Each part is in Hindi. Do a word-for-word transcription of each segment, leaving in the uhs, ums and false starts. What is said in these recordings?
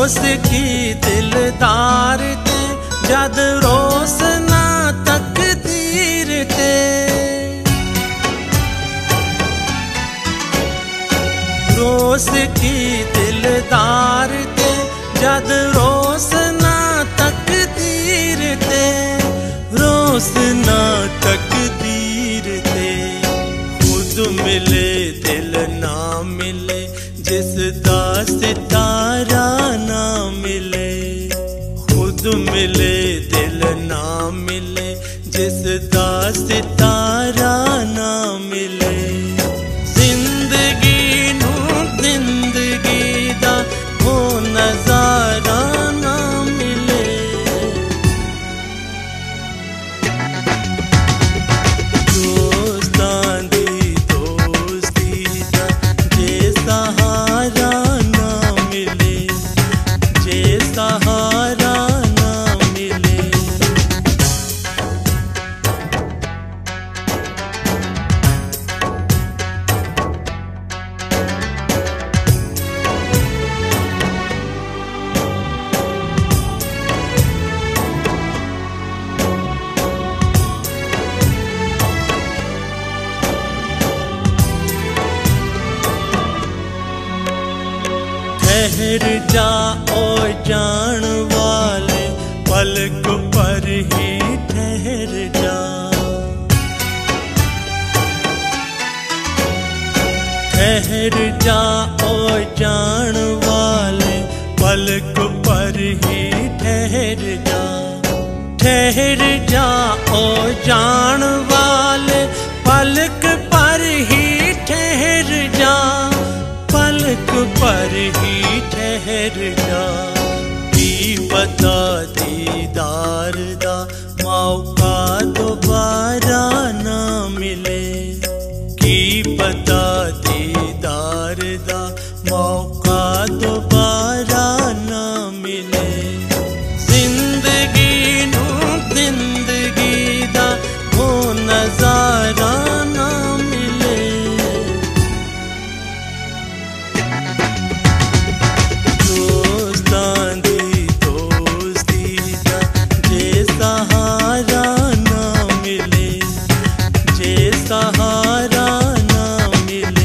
की दिलदार ते जद रोस ना तकदीर ते रोस की दिलदार ते जद रोस ना तकदीर ते रोस ना तकदीर ते खुद मिले दिल ना मिले जिस दा सितारा ना मिले खुद मिले दिल ना मिले जिस दा सितारा ना मिले जिंदगी नू जिंदगी दा वो नजारा ना मिले दोस्तां दी दोस्ती दा जे सहारा ना मिले जे सहारा ना मिले ठहर जा ओ जान वाले पलक पर ही ठहर जा ठहर जा ओ जान वाले पलक पर ही ठहर जा ठहर जा ओ जान वाले पलक पर ही ठहर जा पलक पर ही ठहर जा की पता दीदार दा मौका दोबारा ना मिले की पता दीदार दा मौका दोबारा ना मिले जिंदगी नू जिंदगी दा वो नजारा ना मिले दोस्तां दी दोस्ती दा जे सहारा ना मिले जे सहारा ना मिले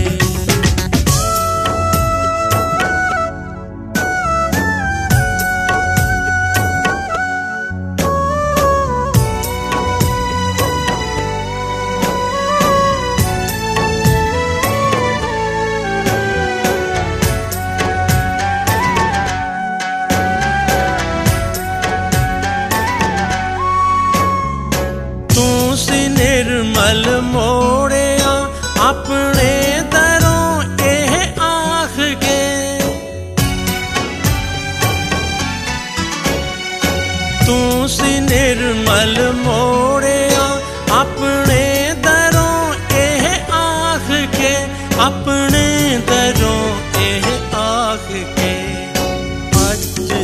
तू सी निर्मल मोड़िया अपने दरों एह आख के तू सी निर्मल मोड़िया अपने दरों एह आख के अपने दरों एह आख के अज